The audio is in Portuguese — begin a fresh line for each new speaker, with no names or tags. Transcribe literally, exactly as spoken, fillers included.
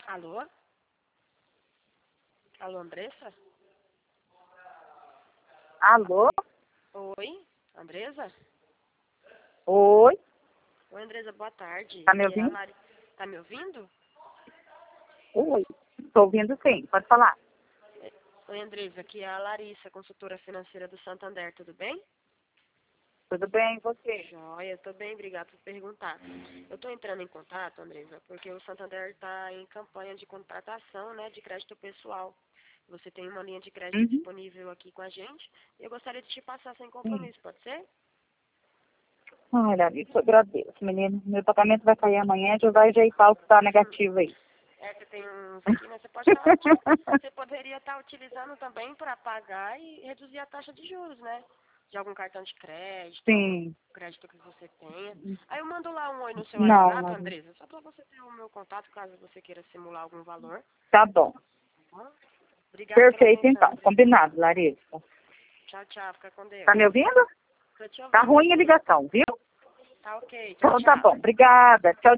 Alô? Alô, Andressa?
Alô?
Oi, Andressa?
Oi?
Oi, Andressa, boa tarde.
Tá me
Aqui é a
ouvindo?
Lari... Tá me ouvindo?
Oi. Tô ouvindo sim, pode falar.
Oi, Andressa, aqui é a Larissa, consultora financeira do Santander, tudo bem?
Tudo bem, e você?
Joia, tô bem, obrigado por perguntar. Eu tô entrando em contato, Andressa, porque o Santander está em campanha de contratação, né, de crédito pessoal. Você tem uma linha de crédito
Uhum.
disponível aqui com a gente e eu gostaria de te passar sem
Sim.
compromisso, pode ser?
Ai, Larissa, eu agradeço, menino. Meu pagamento vai cair amanhã, já vai ajeitar o que tá negativo aí.
É, você tem uns aqui, mas você pode estar uti- você poderia estar utilizando também para pagar e reduzir a taxa de juros, né? De algum cartão de crédito, algum
Sim.
crédito que você tenha. Aí eu mando lá um oi no seu
Não,
WhatsApp,
Larissa.
Andresa, só para você ter o meu contato caso você queira simular algum valor.
Tá bom.
Tá? Obrigada pela
Perfeito,
atenção,
então.
Andresa.
Combinado, Larissa.
Tchau, tchau. Fica com
Tá
Deus.
me ouvindo?
Tô te
Tá
ouvindo,
ruim a
sim.
ligação, viu?
Tá ok. Tchau,
Então tá
tchau.
bom. Obrigada. Tchau,